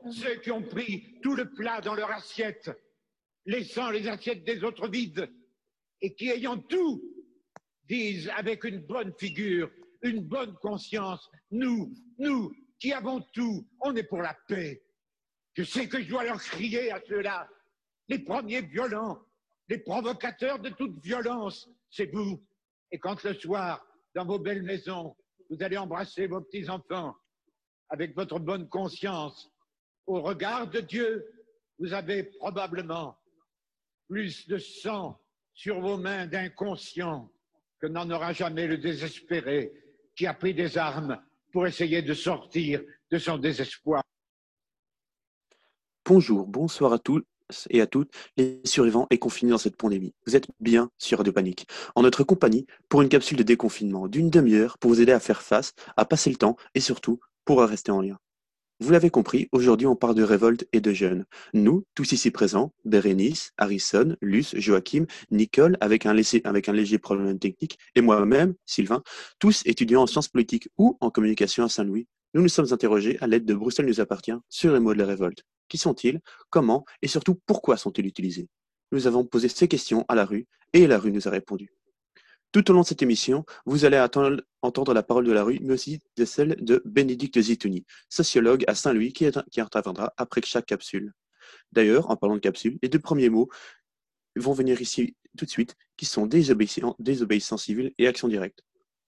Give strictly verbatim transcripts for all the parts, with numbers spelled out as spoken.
Ceux qui ont pris tout le plat dans leur assiette, laissant les assiettes des autres vides, et qui, ayant tout, disent avec une bonne figure, une bonne conscience, nous, nous, qui avons tout, on est pour la paix. Je sais que je dois leur crier à ceux-là, les premiers violents, les provocateurs de toute violence, c'est vous. Et quand le soir, dans vos belles maisons, vous allez embrasser vos petits-enfants, avec votre bonne conscience, au regard de Dieu, vous avez probablement plus de sang sur vos mains d'inconscients que n'en aura jamais le désespéré qui a pris des armes pour essayer de sortir de son désespoir. Bonjour, bonsoir à tous et à toutes les survivants et confinés dans cette pandémie. Vous êtes bien sur Radio Panique, en notre compagnie pour une capsule de déconfinement d'une demi-heure pour vous aider à faire face, à passer le temps et surtout pour rester en lien. Vous l'avez compris, aujourd'hui on parle de révolte et de jeunes. Nous, tous ici présents, Bérénice, Harrison, Luce, Joachim, Nicole, avec un, laissé, avec un léger problème technique, et moi-même, Sylvain, tous étudiants en sciences politiques ou en communication à Saint-Louis, nous nous sommes interrogés à l'aide de Bruxelles nous appartient sur les mots de la révolte. Qui sont-ils? Comment? Et surtout, pourquoi sont-ils utilisés? Nous avons posé ces questions à la rue, et la rue nous a répondu. Tout au long de cette émission, vous allez attendre, entendre la parole de la rue, mais aussi de celle de Bénédicte Zitouni, sociologue à Saint-Louis, qui, qui interviendra après chaque capsule. D'ailleurs, en parlant de capsule, les deux premiers mots vont venir ici tout de suite, qui sont désobéissance, désobéissance civile et action directe.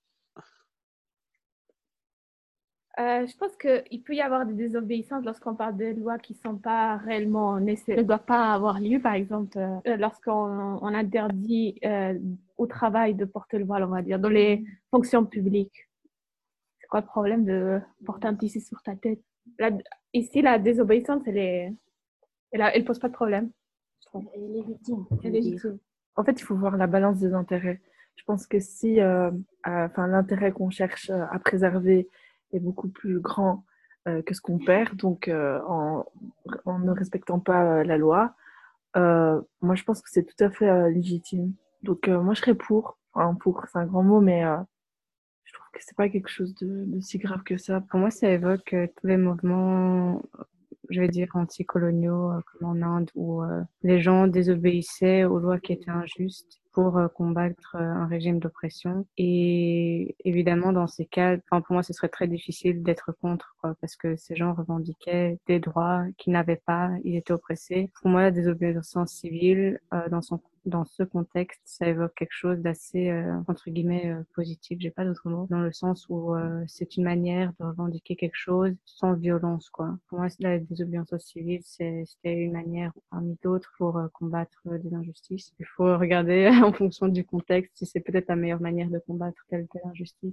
Euh, je pense qu'il peut y avoir des désobéissances lorsqu'on parle de lois qui ne sont pas réellement nécessaires, ne doivent pas avoir lieu. Par exemple, euh, lorsqu'on on interdit euh, au travail de porter le voile, on va dire, dans les fonctions publiques. C'est quoi le problème de porter un tissu sur ta tête? La, ici, la désobéissance, elle est, elle, a, elle pose pas de problème. Elle est légitime. Elle est légitime. En fait, il faut voir la balance des intérêts. Je pense que si euh, euh, l'intérêt qu'on cherche à préserver est beaucoup plus grand euh, que ce qu'on perd, donc euh, en, en ne respectant pas euh, la loi, euh, moi je pense que c'est tout à fait euh, légitime. Donc euh, moi je serais pour, enfin pour c'est un grand mot, mais euh, je trouve que c'est pas quelque chose de, de si grave que ça. Pour moi, ça évoque euh, tous les mouvements, je vais dire, anticoloniaux, euh, comme en Inde, où euh, les gens désobéissaient aux lois qui étaient injustes pour euh, combattre euh, un régime d'oppression. Et évidemment, dans ces cas, enfin, pour moi, ce serait très difficile d'être contre, quoi, parce que ces gens revendiquaient des droits qu'ils n'avaient pas, ils étaient oppressés. Pour moi, la désobéissance civile, euh, dans son dans ce contexte, ça évoque quelque chose d'assez, euh, entre guillemets, euh, positif, j'ai pas d'autre mot, dans le sens où euh, c'est une manière de revendiquer quelque chose sans violence, quoi. Pour moi, la désobéissance civile, c'était une manière parmi d'autres pour euh, combattre euh, des injustices. Il faut regarder en fonction du contexte si c'est peut-être la meilleure manière de combattre telle ou telle injustice.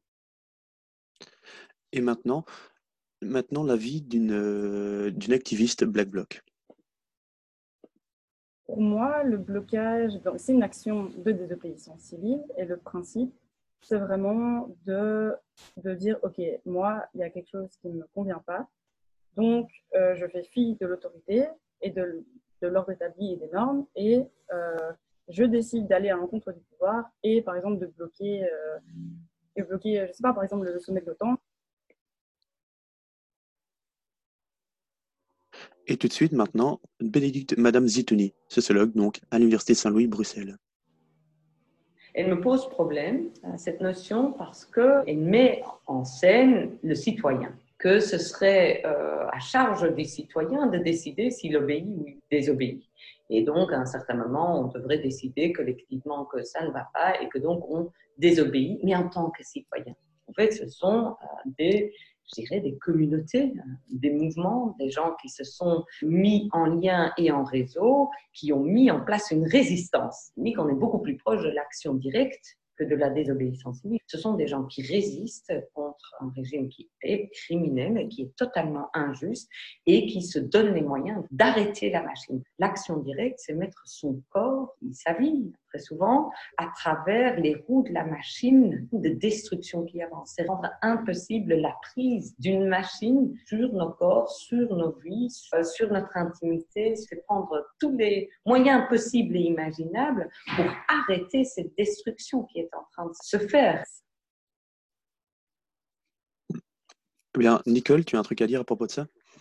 Et maintenant, maintenant l'avis d'une euh, d'une activiste Black Bloc. Pour moi, le blocage, c'est une action de désobéissance civile et le principe, c'est vraiment de, de dire, OK, moi, il y a quelque chose qui ne me convient pas, donc euh, je fais fi de l'autorité et de, de l'ordre établi et des normes et euh, je décide d'aller à l'encontre du pouvoir et, par exemple, de bloquer, euh, de bloquer, je sais pas, par exemple, le sommet de l'OTAN. Et tout de suite, maintenant, Bénédicte, Madame Zitouni, sociologue, donc, à l'Université Saint-Louis, Bruxelles. Elle me pose problème, cette notion, parce qu'elle met en scène le citoyen, que ce serait euh, à charge des citoyens de décider s'il obéit ou il désobéit. Et donc, à un certain moment, on devrait décider collectivement que ça ne va pas et que donc on désobéit, mais en tant que citoyen. En fait, ce sont euh, des... je dirais, des communautés, des mouvements, des gens qui se sont mis en lien et en réseau, qui ont mis en place une résistance. Mais qu'on est beaucoup plus proche de l'action directe que de la désobéissance civile. Ce sont des gens qui résistent contre un régime qui est criminel, qui est totalement injuste et qui se donnent les moyens d'arrêter la machine. L'action directe, c'est mettre son corps, sa vie, très souvent, à travers les roues de la machine de destruction qui avance. C'est rendre impossible la prise d'une machine sur nos corps, sur nos vies, sur notre intimité. C'est prendre tous les moyens possibles et imaginables pour arrêter cette destruction qui est en train de se faire. Bien, Nicole, tu as un truc à dire à propos de ça?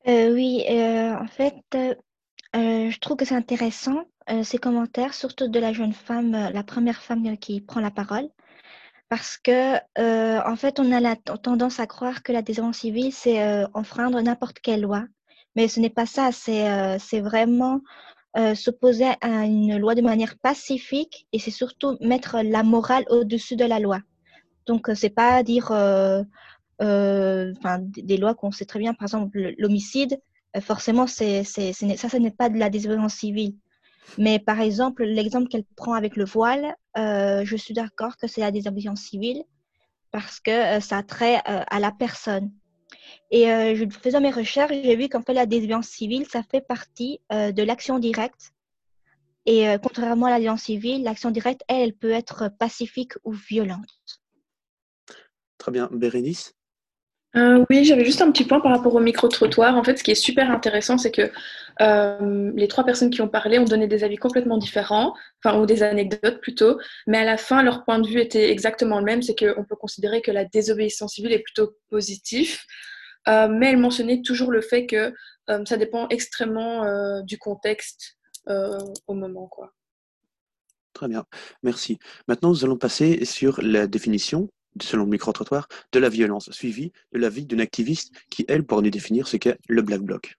Euh, oui, euh, en fait, euh, euh, je trouve que c'est intéressant, euh, ces commentaires, surtout de la jeune femme, euh, la première femme euh, qui prend la parole, parce que, euh, en fait, on a la t- tendance à croire que la désobéissance civile, c'est euh, enfreindre n'importe quelle loi. Mais ce n'est pas ça, c'est euh, c'est vraiment euh, s'opposer à une loi de manière pacifique et c'est surtout mettre la morale au-dessus de la loi. Donc, euh, c'est pas dire euh, euh, enfin, des des lois qu'on sait très bien, par exemple l'homicide, euh, forcément, c'est, c'est, ce n'est- ça, ce n'est pas de la désobéissance civile. Mais par exemple, l'exemple qu'elle prend avec le voile, euh, je suis d'accord que c'est la désobéissance civile parce que euh, ça a trait euh, à la personne. Et euh, je faisant mes recherches, j'ai vu qu'en fait, la désobéissance civile, ça fait partie euh, de l'action directe. Et euh, contrairement à la désobéissance civile, l'action directe, elle, elle peut être pacifique ou violente. Très bien. Bérénice? Euh, oui, j'avais juste un petit point par rapport au micro-trottoir. En fait, ce qui est super intéressant, c'est que euh, les trois personnes qui ont parlé ont donné des avis complètement différents, enfin, ou des anecdotes plutôt, mais à la fin, leur point de vue était exactement le même, c'est qu'on peut considérer que la désobéissance civile est plutôt positive, euh, mais elle mentionnait toujours le fait que euh, ça dépend extrêmement euh, du contexte euh, au moment, quoi. Très bien, merci. Maintenant, nous allons passer sur la définition, selon le micro-trottoir, de la violence, suivie de l'avis d'une activiste qui, elle, pourra nous définir ce qu'est le Black Bloc.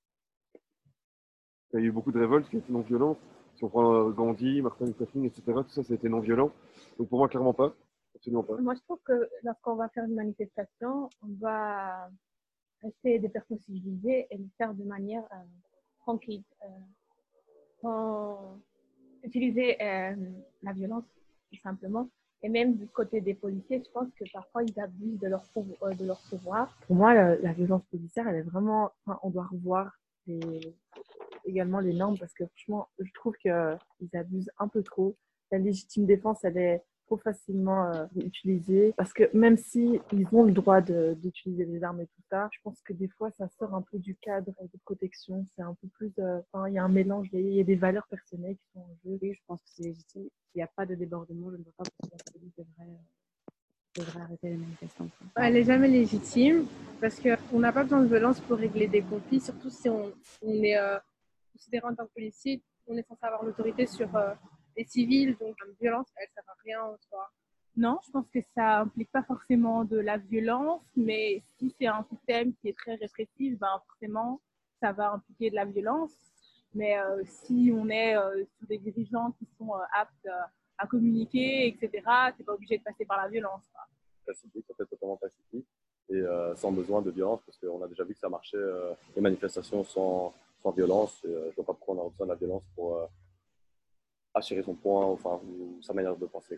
Il y a eu beaucoup de révoltes qui étaient non violentes. Si on prend euh, Gandhi, Martin Luther King, et cetera, tout ça, ça a été non violent. Donc pour moi, clairement pas. Absolument pas. Moi, je trouve que lorsqu'on va faire une manifestation, on va rester des personnes civilisées et le faire de manière euh, tranquille. Euh, sans utiliser euh, la violence, tout simplement. Et même du côté des policiers, je pense que parfois ils abusent de leur, pouvo- euh, de leur pouvoir. Pour moi, la, la violence policière, elle est vraiment, enfin, on doit revoir les, également les normes parce que franchement, je trouve qu'ils abusent un peu trop. La légitime défense, elle est trop facilement euh, utilisée parce que même si ils ont le droit de- d'utiliser les armes et tout ça, je pense que des fois, ça sort un peu du cadre de protection. C'est un peu plus, euh, enfin, il y a un mélange, il y a- il y a des valeurs personnelles qui sont en jeu. Oui, je pense que c'est légitime. S'il n'y a pas de débordement, je ne vois pas pourquoi la police devrait, euh, devrait arrêter les manifestants. Elle n'est jamais légitime parce qu'on n'a pas besoin de violence pour régler des conflits, surtout si on, on est euh, considéré en tant que policier, on est censé avoir l'autorité sur euh, les civils, donc la violence, elle ne sert à rien en soi. Non, je pense que ça implique pas forcément de la violence, mais si c'est un système qui est très répressif, ben forcément, ça va impliquer de la violence. Mais euh, si on est euh, sur des dirigeants qui sont euh, aptes euh, à communiquer, et cetera, c'est pas obligé de passer par la violence, quoi. Pacifique, ça peut être totalement pacifique et euh, sans besoin de violence parce qu'on a déjà vu que ça marchait, euh, les manifestations sans, sans violence. Et, euh, je ne vois pas pourquoi on a besoin de la violence pour euh, assurer son point, enfin, ou sa manière de penser.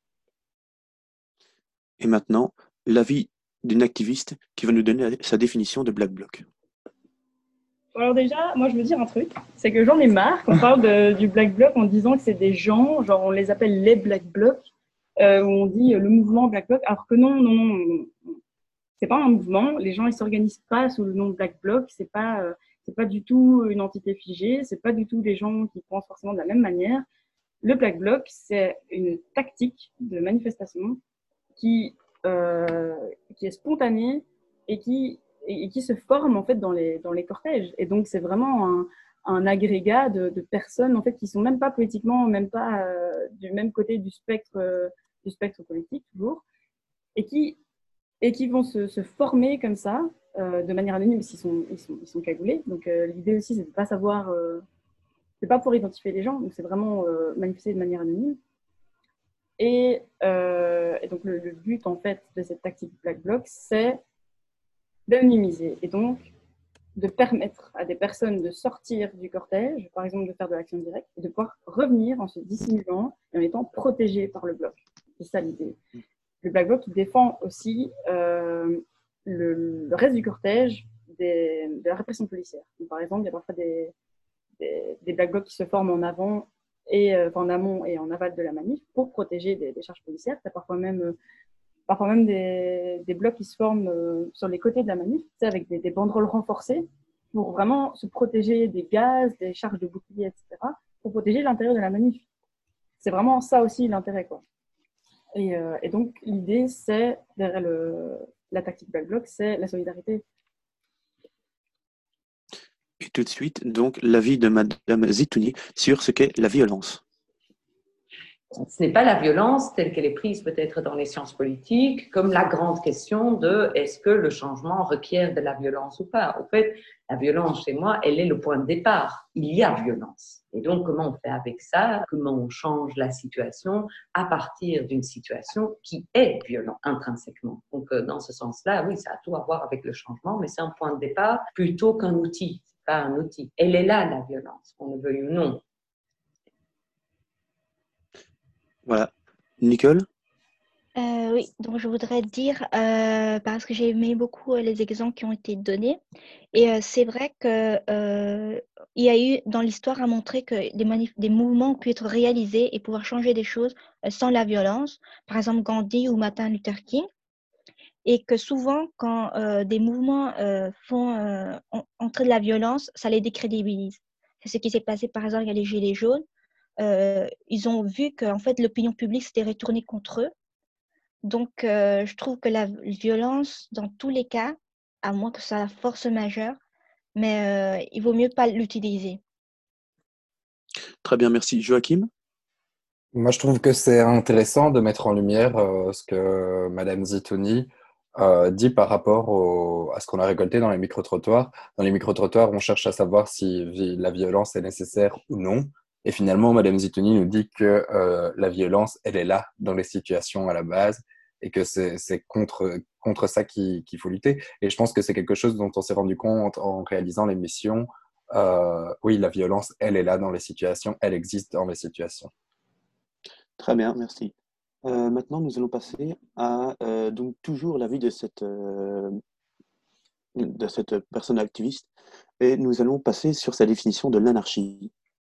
Et maintenant, l'avis d'une activiste qui va nous donner sa définition de Black Bloc. Alors déjà, moi je veux dire un truc, c'est que j'en ai marre qu'on parle de, du Black Bloc en disant que c'est des gens, genre on les appelle les Black Blocs, euh, où on dit euh, le mouvement Black Bloc, alors que non, non, non, non, non. C'est pas un mouvement, les gens ils s'organisent pas sous le nom de Black Bloc, c'est pas, euh, c'est pas du tout une entité figée, c'est pas du tout des gens qui pensent forcément de la même manière. Le Black Bloc, c'est une tactique de manifestation qui, euh, qui est spontanée et qui, et, et qui se forme en fait dans les, dans les cortèges. Et donc c'est vraiment un, un agrégat de, de personnes en fait qui sont même pas politiquement, même pas euh, du même côté du spectre, euh, du spectre politique toujours, et qui, et qui vont se, se former comme ça euh, de manière anonyme, parce qu'ils sont, ils sont, ils sont cagoulés. Donc euh, l'idée aussi c'est de pas savoir, euh, c'est pas pour identifier les gens, donc c'est vraiment euh, manifester de manière anonyme. Et, euh, et donc le, le but en fait de cette tactique Black Bloc, c'est d'anonymiser et donc de permettre à des personnes de sortir du cortège, par exemple de faire de l'action directe, et de pouvoir revenir en se dissimulant et en étant protégés par le bloc. C'est ça l'idée. Le Black Bloc qui défend aussi euh, le, le reste du cortège des, de la répression policière. Donc, par exemple, il y a parfois des, des, des Black Blocs qui se forment en avant et euh, en amont et en aval de la manif pour protéger des, des charges policières. Il y a parfois même, euh, parfois même des, des blocs qui se forment euh, sur les côtés de la manif, avec des, des banderoles renforcées pour vraiment se protéger des gaz, des charges de boucliers, et cetera, pour protéger l'intérieur de la manif. C'est vraiment ça aussi l'intérêt, quoi. Et, euh, et donc l'idée, c'est derrière le, la tactique Black Bloc, c'est la solidarité. tout de suite donc l'avis de Madame Zitouni sur ce qu'est la violence. Ce n'est pas la violence telle qu'elle est prise peut-être dans les sciences politiques comme la grande question de est-ce que le changement requiert de la violence ou pas. En fait, la violence chez moi, elle est le point de départ. Il y a violence. Et donc, comment on fait avec ça? Comment on change la situation à partir d'une situation qui est violente intrinsèquement? Donc, dans ce sens-là, oui, ça a tout à voir avec le changement, mais c'est un point de départ plutôt qu'un outil. C'est pas un outil. Elle est là, la violence, qu'on le veuille ou non. Voilà. Nicole? Euh, oui, donc je voudrais dire, euh, parce que j'ai aimé beaucoup euh, les exemples qui ont été donnés, et euh, c'est vrai que euh, il y a eu dans l'histoire à montrer que des, manif- des mouvements ont pu être réalisés et pouvoir changer des choses euh, sans la violence, par exemple Gandhi ou Martin Luther King, et que souvent quand euh, des mouvements euh, font euh, en- entrer de la violence, ça les décrédibilise. C'est ce qui s'est passé par exemple avec les Gilets jaunes. Euh, ils ont vu que en fait, l'opinion publique s'était retournée contre eux. Donc, euh, je trouve que la violence, dans tous les cas, à moins que ça soit la force majeure, mais euh, il vaut mieux pas l'utiliser. Très bien, merci. Joachim? Moi, je trouve que c'est intéressant de mettre en lumière euh, ce que Madame Zitouni euh, dit par rapport au- à ce qu'on a récolté dans les micro-trottoirs. Dans les micro-trottoirs, on cherche à savoir si vi- la violence est nécessaire ou non. Et finalement, Madame Zitouni nous dit que euh, la violence, elle est là dans les situations à la base et que c'est c'est contre, contre ça qu'il qu'il faut lutter. Et je pense que c'est quelque chose dont on s'est rendu compte en réalisant l'émission. Euh, oui, la violence, elle est là dans les situations, elle existe dans les situations. Très bien, merci. Euh, maintenant, nous allons passer à euh, donc toujours l'avis de cette, euh, de cette personne activiste et nous allons passer sur sa définition de l'anarchie.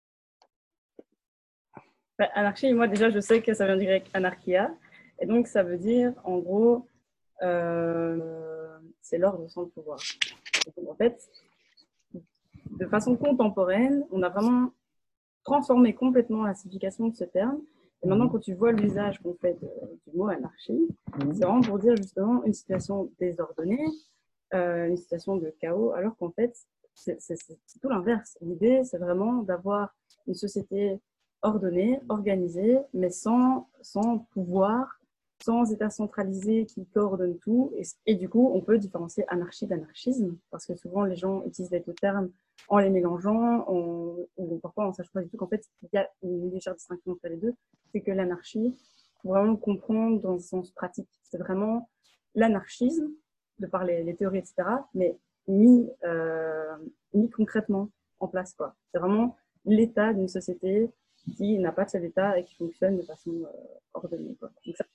Bah, anarchie, moi déjà, je sais que ça vient du grec anarchia. Et donc, ça veut dire, en gros, euh, c'est l'ordre sans le pouvoir. Et donc, en fait, de façon contemporaine, on a vraiment transformé complètement la signification de ce terme. Et maintenant, quand tu vois l'usage qu'on fait de, du mot anarchie, c'est vraiment pour dire justement une situation désordonnée, euh, une situation de chaos, alors qu'en fait, c'est, c'est, c'est tout l'inverse. L'idée, c'est vraiment d'avoir une société ordonnée, organisée, mais sans, sans pouvoir, sans état centralisé qui coordonne tout. Et, et du coup, on peut différencier anarchie d'anarchisme, parce que souvent, les gens utilisent les deux termes en les mélangeant, en, ou parfois on ne sache pas du tout qu'en fait, il y a une légère distinction entre les deux. C'est que l'anarchie, faut vraiment le comprendre dans un sens pratique. C'est vraiment l'anarchisme, de par les, les théories, et cetera, mais mis, euh, mis concrètement en place, quoi. C'est vraiment l'état d'une société qui n'a pas de seul état et qui fonctionne de façon euh, ordonnée, quoi. Donc, ça...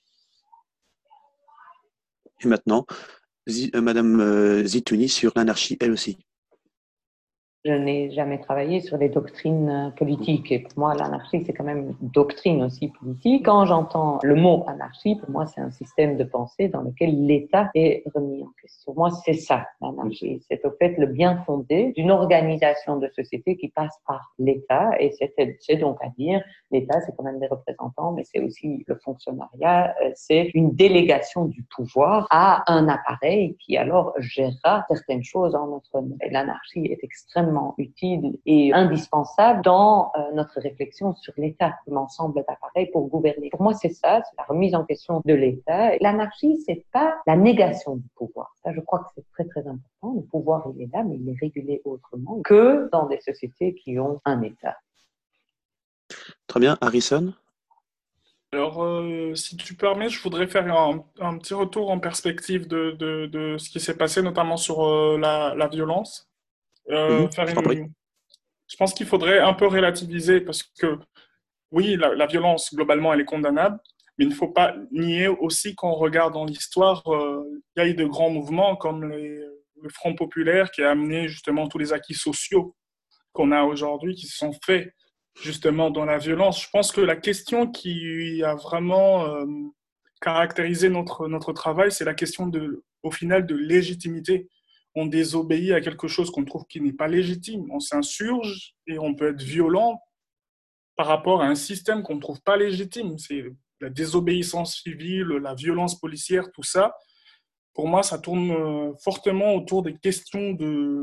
Et maintenant, Zi- euh, Madame euh, Zitouni sur l'anarchie, elle aussi. Je n'ai jamais travaillé sur des doctrines politiques et pour moi l'anarchie c'est quand même une doctrine aussi politique. Quand j'entends le mot anarchie, pour moi c'est un système de pensée dans lequel l'État est remis en question. Pour moi c'est ça l'anarchie, c'est au fait le bien fondé d'une organisation de société qui passe par l'État et c'est, c'est donc à dire l'État c'est quand même des représentants mais c'est aussi le fonctionnariat, c'est une délégation du pouvoir à un appareil qui alors gérera certaines choses en notre nom. Et l'anarchie est extrêmement utile et indispensable dans euh, notre réflexion sur l'État, l'ensemble d'appareils pour gouverner. Pour moi, c'est ça, c'est la remise en question de l'État. L'anarchie, c'est pas la négation du pouvoir. Ça, je crois que c'est très, très important. Le pouvoir, il est là, mais il est régulé autrement que dans des sociétés qui ont un État. Très bien, Harrison? Alors, euh, si tu permets, je voudrais faire un, un petit retour en perspective de, de, de ce qui s'est passé, notamment sur euh, la, la violence. Euh, Mhm, faire je t'en prie. une... Je pense qu'il faudrait un peu relativiser parce que, oui, la, la violence, globalement, elle est condamnable, mais il ne faut pas nier aussi qu'on regarde dans l'histoire, euh, il y a eu de grands mouvements comme les, le Front populaire qui a amené justement tous les acquis sociaux qu'on a aujourd'hui, qui se sont faits justement dans la violence. Je pense que la question qui a vraiment euh, caractérisé notre, notre travail, c'est la question de, au final de légitimité. On désobéit à quelque chose qu'on trouve qui n'est pas légitime. On s'insurge et on peut être violent par rapport à un système qu'on ne trouve pas légitime. C'est la désobéissance civile, la violence policière, tout ça. Pour moi, ça tourne fortement autour des questions de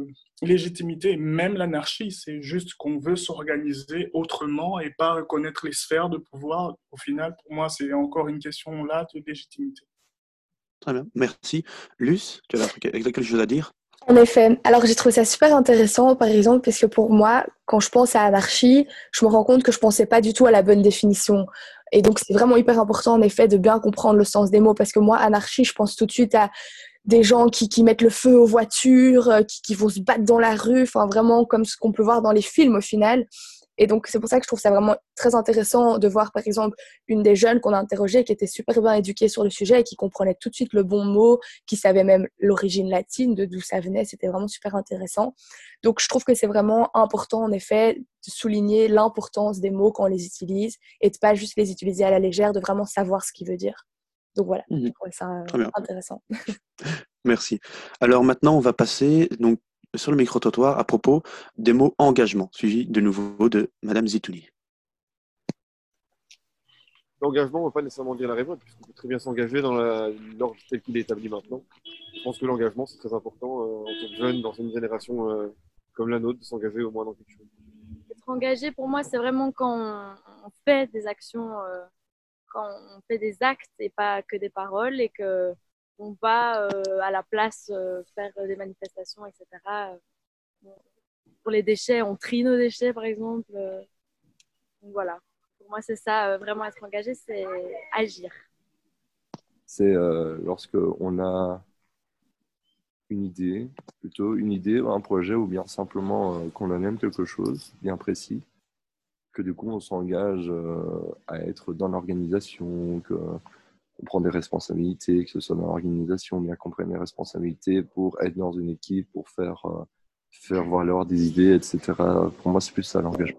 légitimité, même l'anarchie. C'est juste qu'on veut s'organiser autrement et pas reconnaître les sphères de pouvoir. Au final, pour moi, c'est encore une question là de légitimité. Très bien, merci. Luce, tu avais quelque chose à dire? En effet. Alors, j'ai trouvé ça super intéressant, par exemple, parce que pour moi, quand je pense à anarchie, je me rends compte que je pensais pas du tout à la bonne définition. Et donc, c'est vraiment hyper important, en effet, de bien comprendre le sens des mots, parce que moi, anarchie, je pense tout de suite à des gens qui, qui mettent le feu aux voitures, euh, qui, qui vont se battre dans la rue, enfin, vraiment comme ce qu'on peut voir dans les films, au final. Et donc, c'est pour ça que je trouve ça vraiment très intéressant de voir, par exemple, une des jeunes qu'on a interrogées qui était super bien éduquée sur le sujet et qui comprenait tout de suite le bon mot, qui savait même l'origine latine, de d'où ça venait. C'était vraiment super intéressant. Donc, je trouve que c'est vraiment important, en effet, de souligner l'importance des mots quand on les utilise et de pas juste les utiliser à la légère, de vraiment savoir ce qu'il veut dire. Donc, voilà, mmh. je trouvais ça euh, intéressant. Merci. Alors maintenant, on va passer donc, sur le micro-trottoir à propos des mots engagement, suivi de nouveau de Madame Zitouni. L'engagement ne veut pas nécessairement dire la révolte, puisqu'on peut très bien s'engager dans l'ordre tel qu'il est établi maintenant. Je pense que l'engagement, c'est très important euh, en tant que jeune, dans une génération euh, comme la nôtre, de s'engager au moins dans quelque chose. Être engagé, pour moi, c'est vraiment quand on, on fait des actions, euh, quand on fait des actes et pas que des paroles, et que on va euh, à la place euh, faire des manifestations, et cetera. Pour les déchets, on trie nos déchets, par exemple. Donc voilà. Pour moi, c'est ça, euh, vraiment être engagé, c'est agir. C'est euh, lorsque on a une idée, plutôt une idée, un projet, ou bien simplement euh, qu'on aime quelque chose bien précis, que du coup on s'engage euh, à être dans l'organisation, que on prend des responsabilités, que ce soit dans l'organisation, bien qu'on prenne des responsabilités pour être dans une équipe, pour faire, euh, faire valoir des idées, et cetera. Pour moi, c'est plus ça l'engagement.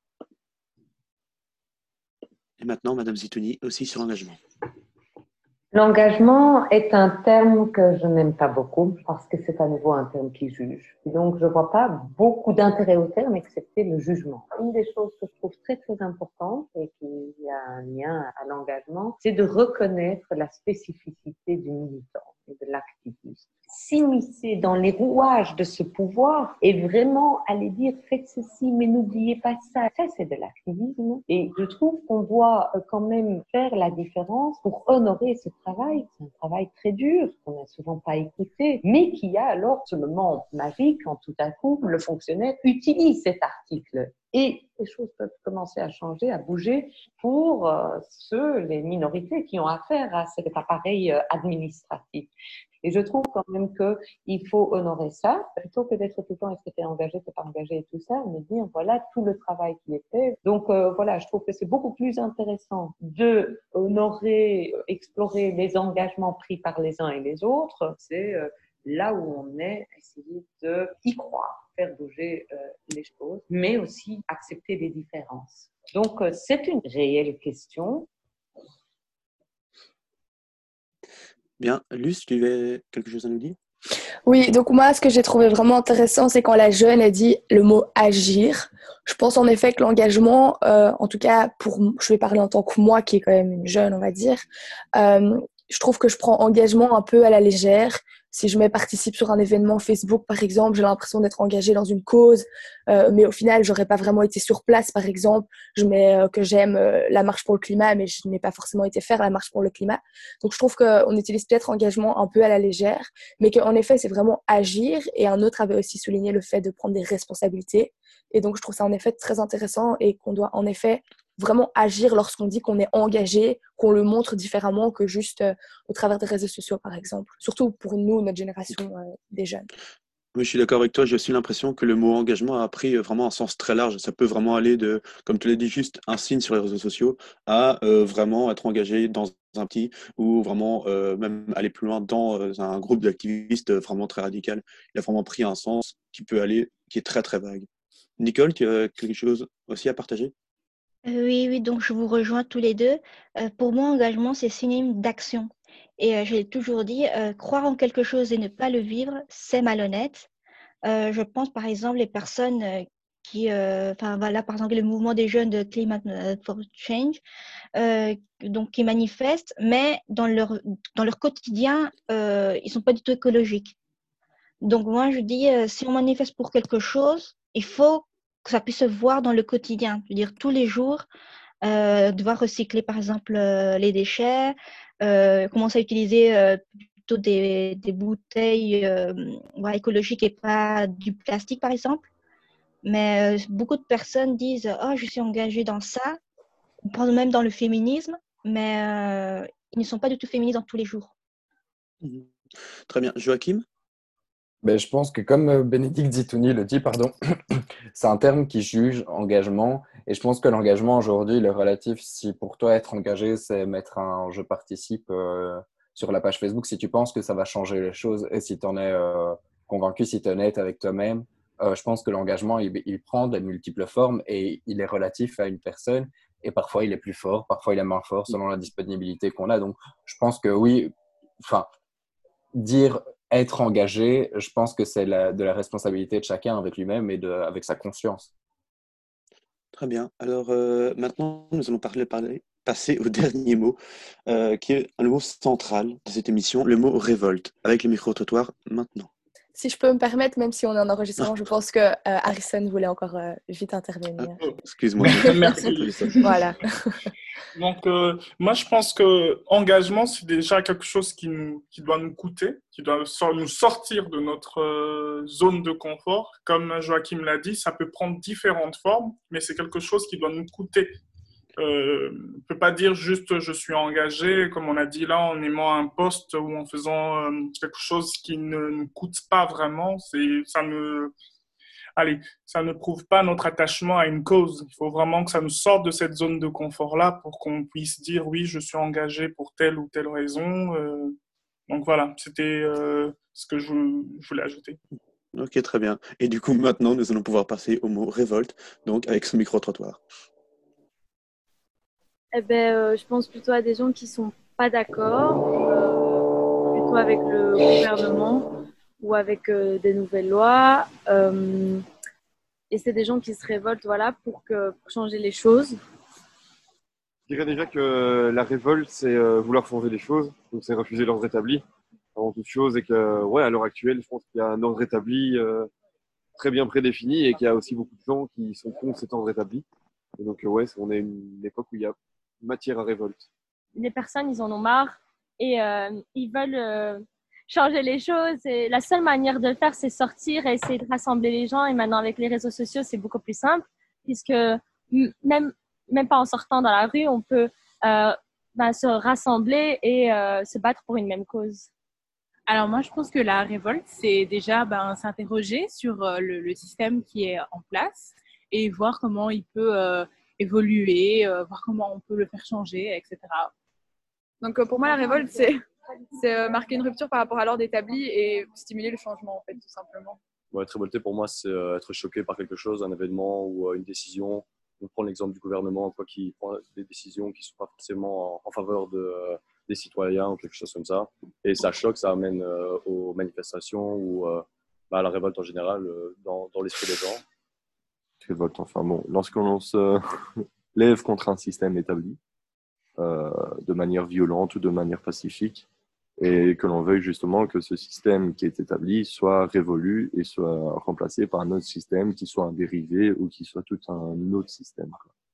Et maintenant, Madame Zitouni, aussi sur l'engagement. L'engagement est un terme que je n'aime pas beaucoup parce que c'est à nouveau un terme qui juge. Donc, je ne vois pas beaucoup d'intérêt au terme excepté le jugement. Une des choses que je trouve très, très importante et qui a un lien à l'engagement, c'est de reconnaître la spécificité du militant et de l'activiste. S'immiscer dans les rouages de ce pouvoir et vraiment aller dire faites ceci mais n'oubliez pas ça, ça c'est de l'activisme et je trouve qu'on doit quand même faire la différence pour honorer ce travail. C'est un travail très dur qu'on n'a souvent pas écouté mais qui a alors ce moment magique quand tout à coup le fonctionnaire utilise cet article. Et les choses peuvent commencer à changer, à bouger pour euh, ceux, les minorités qui ont affaire à cet appareil euh, administratif. Et je trouve quand même qu'il faut honorer ça, plutôt que d'être tout le temps est-ce que tu es engagé, tu n'es pas engagé et tout ça, mais dire voilà tout le travail qui est fait. Donc euh, voilà, je trouve que c'est beaucoup plus intéressant de honorer, explorer les engagements pris par les uns et les autres. C'est euh, là où on est, essayer de y croire, faire bouger euh, les choses, mais aussi accepter les différences. Donc, euh, c'est une réelle question. Bien. Luce, tu avais quelque chose à nous dire? Oui, donc moi, ce que j'ai trouvé vraiment intéressant, c'est quand la jeune a dit le mot « agir ». Je pense en effet que l'engagement, euh, en tout cas, pour, je vais parler en tant que moi, qui est quand même une jeune, on va dire, euh, je trouve que je prends engagement un peu à la légère. Si je me participe sur un événement Facebook, par exemple, j'ai l'impression d'être engagée dans une cause, euh, mais au final, j'aurais pas vraiment été sur place, par exemple. Je mets euh, que j'aime euh, la marche pour le climat, mais je n'ai pas forcément été faire la marche pour le climat. Donc, je trouve qu'on utilise peut-être engagement un peu à la légère, mais qu'en effet, c'est vraiment agir. Et un autre avait aussi souligné le fait de prendre des responsabilités. Et donc, je trouve ça en effet très intéressant et qu'on doit en effet vraiment agir lorsqu'on dit qu'on est engagé, qu'on le montre différemment que juste euh, au travers des réseaux sociaux, par exemple. Surtout pour nous, notre génération euh, des jeunes. Oui, je suis d'accord avec toi. J'ai aussi l'impression que le mot engagement a pris vraiment un sens très large. Ça peut vraiment aller de, comme tu l'as dit, juste un signe sur les réseaux sociaux à euh, vraiment être engagé dans un petit ou vraiment euh, même aller plus loin dans euh, un groupe d'activistes vraiment très radical. Il a vraiment pris un sens qui peut aller, qui est très très vague. Nicole, tu as quelque chose aussi à partager? Euh, Oui, oui, donc je vous rejoins tous les deux. Euh, pour moi, engagement, c'est synonyme d'action. Et euh, je l'ai toujours dit, euh, croire en quelque chose et ne pas le vivre, c'est malhonnête. Euh, je pense par exemple les personnes euh, qui, euh, enfin voilà, par exemple le mouvement des jeunes de Climate for Change, euh, donc qui manifestent, mais dans leur dans leur quotidien, euh, ils sont pas du tout écologiques. Donc moi, je dis, euh, si on manifeste pour quelque chose, il faut que ça puisse se voir dans le quotidien. Je veux dire, tous les jours, euh, devoir recycler, par exemple, euh, les déchets, euh, commencer à utiliser euh, plutôt des, des bouteilles euh, ouais, écologiques et pas du plastique, par exemple. Mais euh, beaucoup de personnes disent, oh, je suis engagée dans ça, on pense même dans le féminisme, mais euh, ils ne sont pas du tout féministes dans tous les jours. Mhm. Très bien. Joachim? Ben, je pense que comme euh, Bénédicte Zitouni le dit, pardon, c'est un terme qui juge engagement. Et je pense que l'engagement aujourd'hui, il est relatif. Si pour toi, être engagé, c'est mettre un je participe euh, sur la page Facebook, si tu penses que ça va changer les choses et si tu en es euh, convaincu, si tu es honnête avec toi-même, euh, je pense que l'engagement, il, il prend de multiples formes et il est relatif à une personne. Et parfois, il est plus fort, parfois, il est moins fort selon la disponibilité qu'on a. Donc, je pense que oui, enfin, dire être engagé, je pense que c'est la, de la responsabilité de chacun avec lui-même et de, avec sa conscience. Très bien. Alors euh, maintenant, nous allons parler, parler, passer au dernier mot, euh, qui est le mot central de cette émission, le mot révolte, avec le micro-trottoir maintenant. Si je peux me permettre, même si on est en enregistrement, je pense que euh, Harrison voulait encore euh, vite intervenir. Oh, excuse-moi. Merci. Voilà. Donc, euh, moi, je pense que engagement, c'est déjà quelque chose qui, nous, qui doit nous coûter, qui doit nous sortir de notre euh, zone de confort. Comme Joachim l'a dit, ça peut prendre différentes formes, mais c'est quelque chose qui doit nous coûter. Euh, on ne peut pas dire juste je suis engagé, comme on a dit là, en aimant un poste ou en faisant euh, quelque chose qui ne nous coûte pas vraiment. C'est, ça ne... Allez, ça ne prouve pas notre attachement à une cause. Il faut vraiment que ça nous sorte de cette zone de confort-là pour qu'on puisse dire oui, je suis engagé pour telle ou telle raison. Euh, donc voilà, c'était euh, ce que je, je voulais ajouter. Ok, très bien. Et du coup, maintenant, nous allons pouvoir passer au mot révolte, donc avec ce micro-trottoir. Eh ben, euh, je pense plutôt à des gens qui sont pas d'accord, euh, plutôt avec le gouvernement ou avec euh, des nouvelles lois. Euh, et c'est des gens qui se révoltent, voilà, pour que pour changer les choses. Je dirais déjà que la révolte, c'est euh, vouloir changer les choses, donc c'est refuser l'ordre établi avant toute chose, et que, ouais, à l'heure actuelle, je pense qu'il y a un ordre établi euh, très bien prédéfini et qu'il y a aussi beaucoup de gens qui sont contre cet ordre établi. Et donc, euh, ouais, on est une époque où il y a matière à révolte. Les personnes, ils en ont marre et euh, ils veulent euh, changer les choses. Et la seule manière de le faire, c'est sortir et essayer de rassembler les gens. Et maintenant, avec les réseaux sociaux, c'est beaucoup plus simple, puisque même, même pas en sortant dans la rue, on peut euh, ben, se rassembler et euh, se battre pour une même cause. Alors moi, je pense que la révolte, c'est déjà ben, s'interroger sur euh, le, le système qui est en place et voir comment il peut euh, évoluer, euh, voir comment on peut le faire changer, et cetera. Donc euh, pour moi, la révolte, c'est, c'est euh, marquer une rupture par rapport à l'ordre établi et stimuler le changement, en fait, tout simplement. Bon, être révolté, pour moi, c'est euh, être choqué par quelque chose, un événement ou euh, une décision. On prend l'exemple du gouvernement, quoi, qui prend des décisions qui ne sont pas forcément en, en faveur de, euh, des citoyens ou quelque chose comme ça. Et ça choque, ça amène euh, aux manifestations ou euh, bah, à la révolte en général euh, dans, dans l'esprit des gens. Révolte, enfin bon, lorsqu'on se lève contre un système établi, euh, de manière violente ou de manière pacifique, et que l'on veuille justement que ce système qui est établi soit révolu et soit remplacé par un autre système qui soit un dérivé ou qui soit tout un autre système.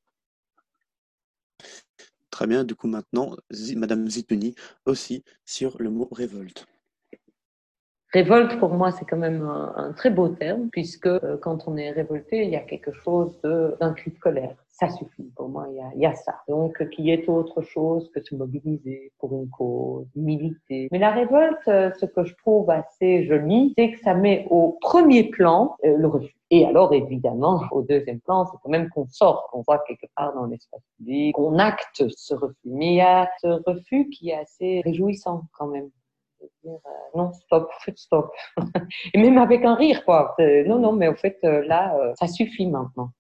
Très bien, du coup maintenant, Madame Zitouni aussi sur le mot révolte. Révolte, pour moi, c'est quand même un, un très beau terme, puisque euh, quand on est révolté, il y a quelque chose de, d'un cri de colère. Ça suffit, pour moi, il y a, il y a ça. Donc, qu'il y ait autre chose que se mobiliser pour une cause, militer. Mais la révolte, euh, ce que je trouve assez joli, c'est que ça met au premier plan euh, le refus. Et alors, évidemment, au deuxième plan, c'est quand même qu'on sort, qu'on voit quelque part dans l'espace public, qu'on acte ce refus. Mais il y a ce refus qui est assez réjouissant quand même. Dire, euh, non, stop, stop. Et même avec un rire, quoi. Euh, non, non, mais au fait, euh, là, euh, ça suffit maintenant.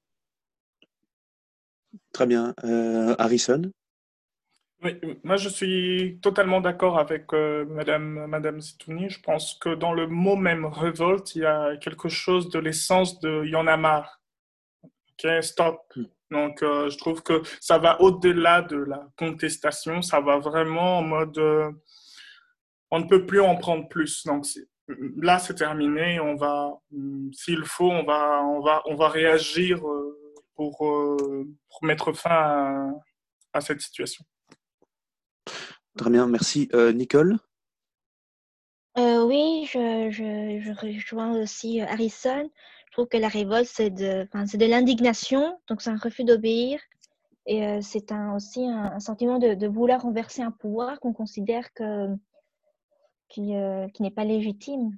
Très bien. Euh, Harrison? Oui, moi je suis totalement d'accord avec euh, Madame, Madame Zitouni. Je pense que dans le mot même révolte, il y a quelque chose de l'essence de « il y en a marre ». Ok, stop. Donc euh, je trouve que ça va au-delà de la contestation, ça va vraiment en mode… Euh, on ne peut plus en prendre plus. Donc, c'est, là, c'est terminé. On va, s'il faut, on va, on va, on va réagir pour, pour mettre fin à, à cette situation. Très bien, merci. Euh, Nicole? Euh, oui, je, je, je rejoins aussi euh, Harrison. Je trouve que la révolte, c'est de, enfin, c'est de l'indignation, donc c'est un refus d'obéir. Et euh, c'est un, aussi un, un sentiment de, de vouloir renverser un pouvoir qu'on considère que, qui, euh, qui n'est pas légitime.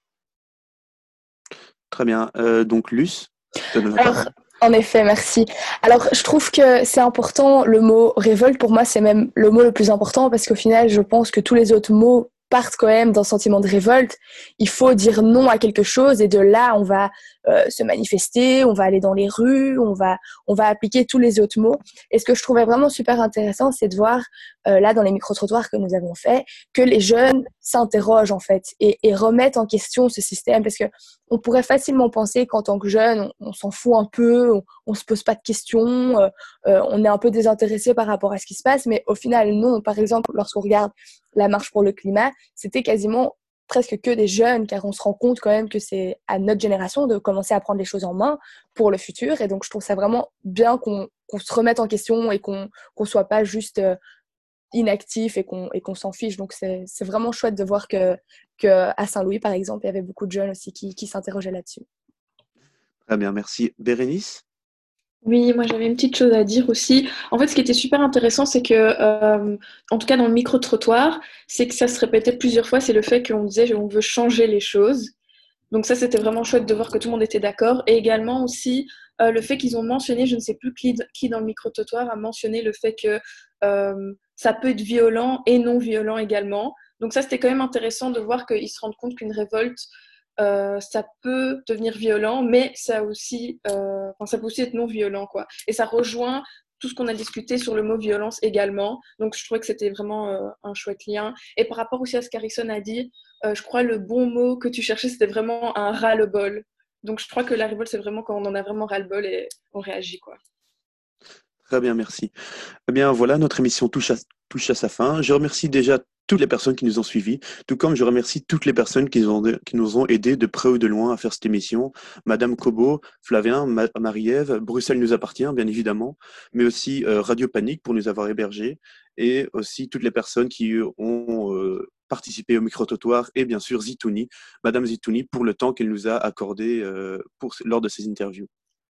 Très bien. Euh, donc, Luce, je te donne la Alors, parole. en effet, merci. Alors, je trouve que c'est important, le mot révolte, pour moi, c'est même le mot le plus important parce qu'au final, je pense que tous les autres mots partent quand même d'un sentiment de révolte. Il faut dire non à quelque chose et de là, on va euh, se manifester, on va aller dans les rues, on va, on va appliquer tous les autres mots. Et ce que je trouvais vraiment super intéressant, c'est de voir, euh, là, dans les micro-trottoirs que nous avons faits, que les jeunes s'interrogent, en fait, et, et remettent en question ce système parce que on pourrait facilement penser qu'en tant que jeune, on, on s'en fout un peu, on, on se pose pas de questions, euh, euh, on est un peu désintéressé par rapport à ce qui se passe, mais au final, non. Par exemple, lorsqu'on regarde la marche pour le climat, c'était quasiment presque que des jeunes, car on se rend compte quand même que c'est à notre génération de commencer à prendre les choses en main pour le futur. Et donc, je trouve ça vraiment bien qu'on qu'on se remette en question et qu'on qu'on soit pas juste euh, inactif et qu'on et qu'on s'en fiche. Donc, c'est c'est vraiment chouette de voir que, que à Saint-Louis, par exemple, il y avait beaucoup de jeunes aussi qui, qui s'interrogeaient là-dessus. Très bien, merci. Bérénice? Oui, moi j'avais une petite chose à dire aussi. En fait, ce qui était super intéressant, c'est que, euh, en tout cas dans le micro-trottoir, c'est que ça se répétait plusieurs fois, c'est le fait qu'on disait qu'on veut changer les choses. Donc ça, c'était vraiment chouette de voir que tout le monde était d'accord. Et également aussi euh, le fait qu'ils ont mentionné, je ne sais plus qui, qui dans le micro-trottoir a mentionné le fait que euh, ça peut être violent et non violent également. Donc ça, c'était quand même intéressant de voir qu'ils se rendent compte qu'une révolte, euh, ça peut devenir violent, mais ça, aussi, euh, enfin, ça peut aussi être non violent, quoi. Et ça rejoint tout ce qu'on a discuté sur le mot violence également. Donc je trouvais que c'était vraiment euh, un chouette lien. Et par rapport aussi à ce qu'Harrison a dit, euh, je crois le bon mot que tu cherchais, c'était vraiment un ras-le-bol. Donc je crois que la révolte, c'est vraiment quand on en a vraiment ras-le-bol et on réagit, quoi. Très bien, merci. Eh bien, voilà, notre émission touche à, touche à sa fin. Je remercie déjà toutes les personnes qui nous ont suivis, tout comme je remercie toutes les personnes qui nous ont, qui nous ont aidés de près ou de loin à faire cette émission. Madame Kobo, Flavien, Ma- Marie-Ève, Bruxelles nous appartient, bien évidemment, mais aussi euh, Radio Panique pour nous avoir hébergés, et aussi toutes les personnes qui ont euh, participé au micro-trottoir, et bien sûr Zitouni, Madame Zitouni, pour le temps qu'elle nous a accordé euh, pour, lors de ces interviews.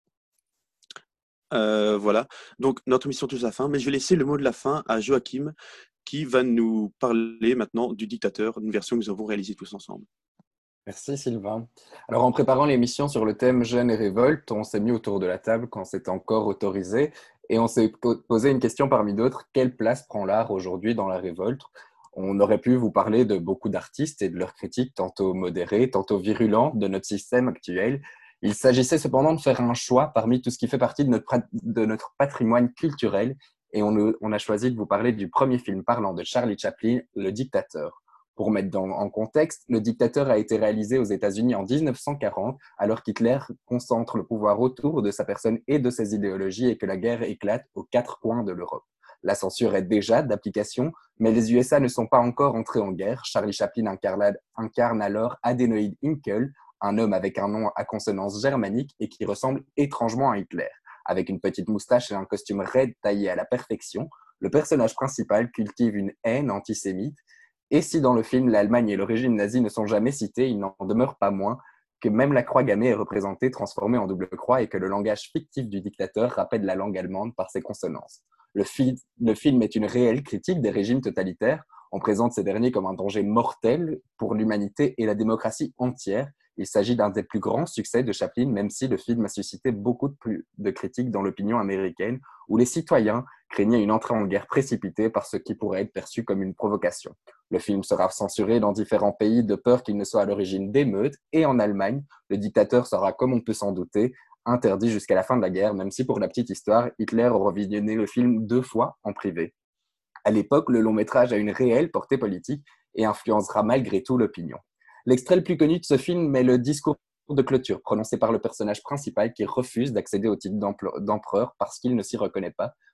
Euh, voilà, donc notre émission touche à sa fin, mais je vais laisser le mot de la fin à Joachim qui va nous parler maintenant du Dictateur, une version que nous avons réalisée tous ensemble. Merci Sylvain. Alors en préparant l'émission sur le thème Jeunes et révolte, on s'est mis autour de la table quand c'était encore autorisé et on s'est posé une question parmi d'autres, quelle place prend l'art aujourd'hui dans la révolte? On aurait pu vous parler de beaucoup d'artistes et de leurs critiques tantôt modérées, tantôt virulentes de notre système actuel. Il s'agissait cependant de faire un choix parmi tout ce qui fait partie de notre, de notre patrimoine culturel et on, on a choisi de vous parler du premier film parlant de Charlie Chaplin, Le Dictateur. Pour mettre dans, en contexte, Le Dictateur a été réalisé aux États-Unis en dix-neuf cent quarante, alors qu'Hitler concentre le pouvoir autour de sa personne et de ses idéologies et que la guerre éclate aux quatre coins de l'Europe. La censure est déjà d'application, mais les U S A ne sont pas encore entrés en guerre. Charlie Chaplin incarne, incarne alors Adenoid Himkel, un homme avec un nom à consonance germanique et qui ressemble étrangement à Hitler. Avec une petite moustache et un costume raide taillé à la perfection, le personnage principal cultive une haine antisémite. Et si dans le film, l'Allemagne et le régime nazi ne sont jamais cités, il n'en demeure pas moins que même la croix gammée est représentée transformée en double croix et que le langage fictif du dictateur rappelle la langue allemande par ses consonances. Le, fi- le film est une réelle critique des régimes totalitaires. On présente ces derniers comme un danger mortel pour l'humanité et la démocratie entière. Il s'agit d'un des plus grands succès de Chaplin, même si le film a suscité beaucoup de, plus, de critiques dans l'opinion américaine, où les citoyens craignaient une entrée en guerre précipitée par ce qui pourrait être perçu comme une provocation. Le film sera censuré dans différents pays de peur qu'il ne soit à l'origine d'émeutes, et en Allemagne, Le Dictateur sera, comme on peut s'en douter, interdit jusqu'à la fin de la guerre, même si pour la petite histoire, Hitler aura visionné le film deux fois en privé. À l'époque, le long métrage a une réelle portée politique et influencera malgré tout l'opinion. L'extrait le plus connu de ce film est le discours de clôture prononcé par le personnage principal qui refuse d'accéder au titre d'empereur parce qu'il ne s'y reconnaît pas,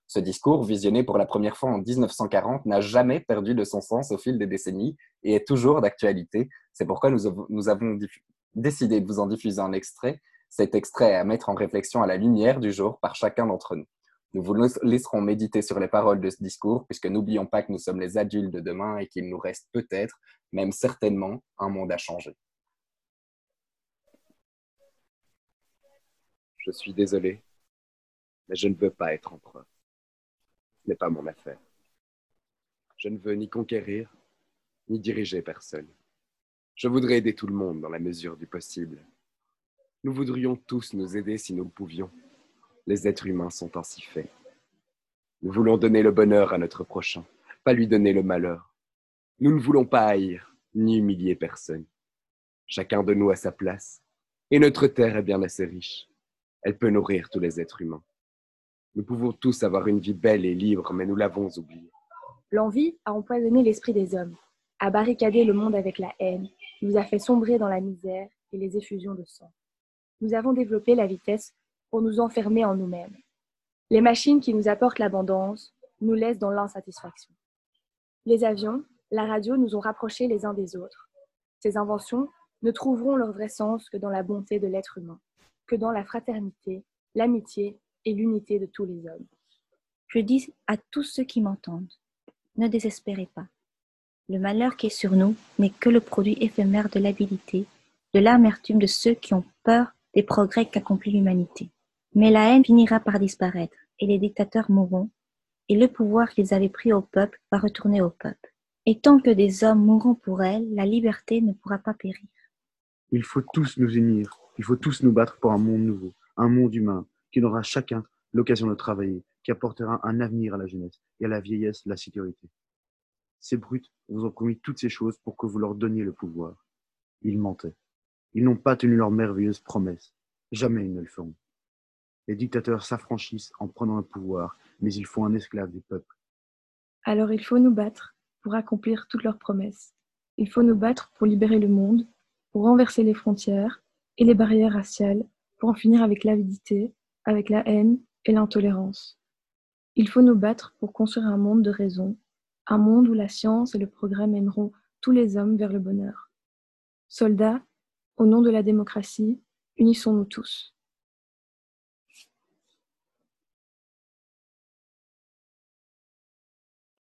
Ce discours, visionné pour la première fois en dix-neuf cent quarante, n'a jamais perdu de son sens au fil des décennies et est toujours d'actualité. C'est pourquoi nous, avons, nous avons décidé de vous en diffuser un extrait. Cet extrait est à mettre en réflexion à la lumière du jour par chacun d'entre nous. Nous vous laisserons méditer sur les paroles de ce discours, puisque n'oublions pas que nous sommes les adultes de demain et qu'il nous reste peut-être, même certainement, un monde à changer. Je suis désolé, mais je ne veux pas être empereur. Ce n'est pas mon affaire. Je ne veux ni conquérir, ni diriger personne. Je voudrais aider tout le monde dans la mesure du possible. Nous voudrions tous nous aider si nous le pouvions. Les êtres humains sont ainsi faits. Nous voulons donner le bonheur à notre prochain, pas lui donner le malheur. Nous ne voulons pas haïr, ni humilier personne. Chacun de nous a sa place, et notre terre est bien assez riche. Elle peut nourrir tous les êtres humains. Nous pouvons tous avoir une vie belle et libre, mais nous l'avons oubliée. L'envie a empoisonné l'esprit des hommes, a barricadé le monde avec la haine, nous a fait sombrer dans la misère et les effusions de sang. Nous avons développé la vitesse pour nous enfermer en nous-mêmes. Les machines qui nous apportent l'abondance nous laissent dans l'insatisfaction. Les avions, la radio nous ont rapprochés les uns des autres. Ces inventions ne trouveront leur vrai sens que dans la bonté de l'être humain, que dans la fraternité, l'amitié et l'unité de tous les hommes. Je dis à tous ceux qui m'entendent, ne désespérez pas. Le malheur qui est sur nous n'est que le produit éphémère de l'avidité, de l'amertume de ceux qui ont peur des progrès qu'accomplit l'humanité. Mais la haine finira par disparaître, et les dictateurs mourront, et le pouvoir qu'ils avaient pris au peuple va retourner au peuple. Et tant que des hommes mourront pour elle, la liberté ne pourra pas périr. Il faut tous nous unir, il faut tous nous battre pour un monde nouveau, un monde humain, qui aura chacun l'occasion de travailler, qui apportera un avenir à la jeunesse et à la vieillesse la sécurité. Ces brutes vous ont promis toutes ces choses pour que vous leur donniez le pouvoir. Ils mentaient. Ils n'ont pas tenu leurs merveilleuses promesses. Jamais ils ne le feront. Les dictateurs s'affranchissent en prenant le pouvoir, mais ils font un esclave du peuple. Alors il faut nous battre pour accomplir toutes leurs promesses. Il faut nous battre pour libérer le monde, pour renverser les frontières et les barrières raciales, pour en finir avec l'avidité, avec la haine et l'intolérance. Il faut nous battre pour construire un monde de raison, un monde où la science et le progrès mèneront tous les hommes vers le bonheur. Soldats, au nom de la démocratie, unissons-nous tous.